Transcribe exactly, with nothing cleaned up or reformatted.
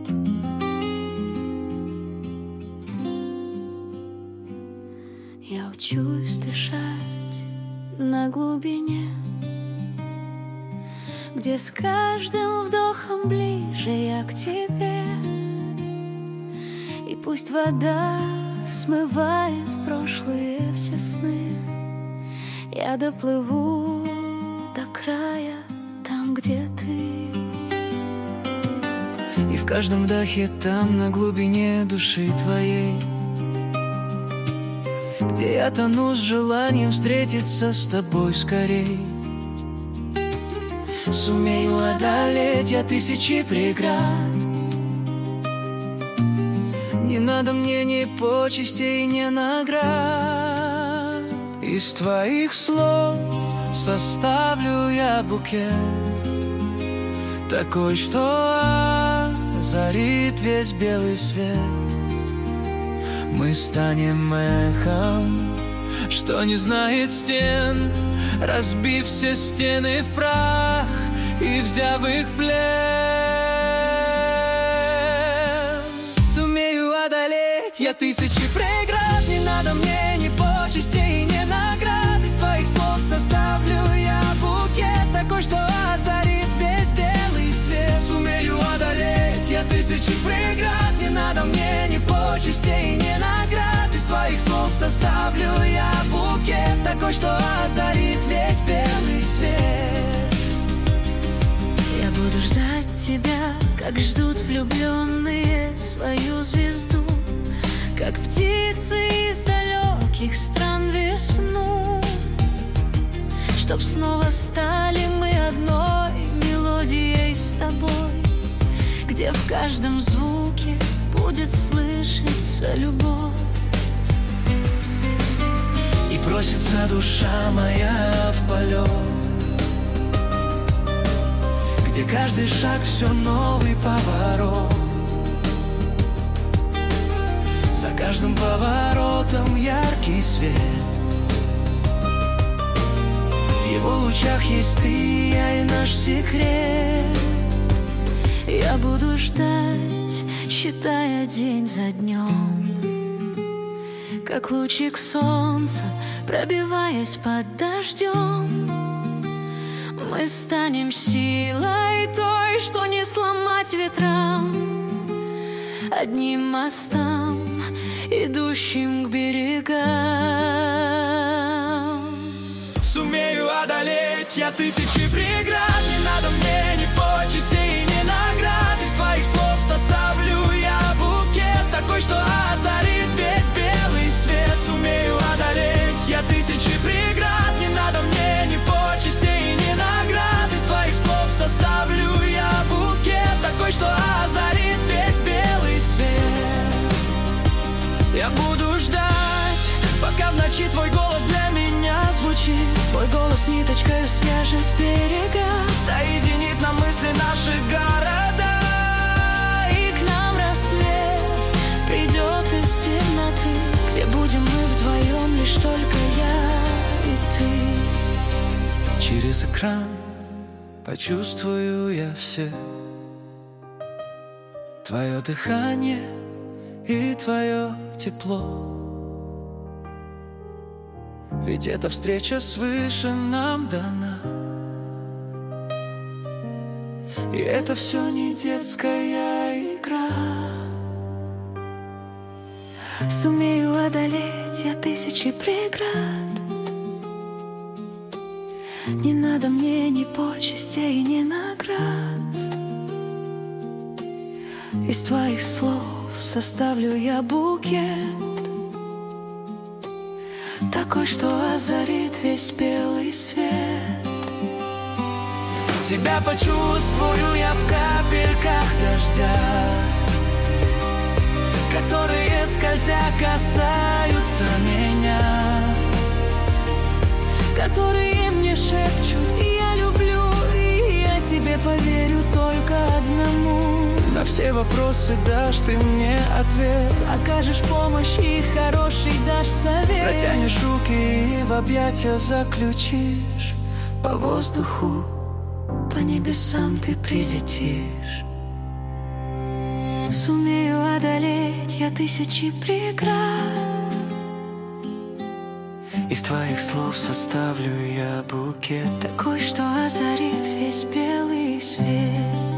Я учусь дышать на глубине, где с каждым вдохом ближе я к тебе. И пусть вода смывает прошлые все сны, я доплыву до края, там, где ты. И в каждом вдохе там, на глубине души твоей, где я тону с желанием встретиться с тобой скорей. Сумею одолеть я тысячи преград. Не надо мне ни почестей, ни наград. Из твоих слов составлю я букет, такой, что озарит весь белый свет. Мы станем эхом, что не знает стен, разбив все стены в прах и взяв их в плен. Сумею одолеть я тысячи преград. Не надо мне ни почестей, ни наград. Из твоих слов составлю я букет, такой, что озарит весь белый свет. Сумею одолеть я тысячи преград. Не надо мне ни почестей, ни наград. Из твоих слов составлю я букет, такой, что озарит весь белый свет. Я буду ждать тебя, как ждут влюбленные свою звезду, как птицы из далеких стран весну, чтоб снова стали мы одной мелодией с тобой, где в каждом звуке будет слышаться любовь. И просится душа моя в полет, где каждый шаг все новый поворот. За каждым поворотом яркий свет. В его лучах есть ты, я и наш секрет. Я буду ждать, считая день за днем, как лучик солнца, пробиваясь под дождем. Мы станем силой той, что не сломать ветрам, одним мостом, идущим к берегам. Сумею одолеть я тысячи преград. Не надо мне ни почестей, ни наград. Из твоих слов составлю я букет, такой, что озарит весь белый свет. Сумею одолеть я тысячи преград. Не надо мне ни почестей, ни наград. Из твоих слов составлю я букет, такой, что озарит весь белый свет. Я буду ждать, пока в ночи твой голос для меня звучит. Твой голос ниточкой свяжет берега, соединит нам мысли наших города. И к нам рассвет придет из темноты, где будем мы вдвоем, лишь только я и ты. Через экран почувствую я все твое дыхание и твое тепло. Ведь эта встреча свыше нам дана, и это все не детская игра. Сумею одолеть я тысячи преград. Не надо мне ни почестей, ни наград. Из твоих слов составлю я букет, такой, что озарит весь белый свет. Тебя почувствую я в капельках дождя, которые, скользя, касаются меня, которые мне шепчут: я люблю, и я тебе поверю только одному. На все вопросы дашь ты мне ответ, окажешь помощь и хороший дашь совет. Протянешь руки и в объятия заключишь. По воздуху, по небесам ты прилетишь. Сумею одолеть я тысячи преград. Из твоих слов составлю я букет, такой, что озарит весь белый свет.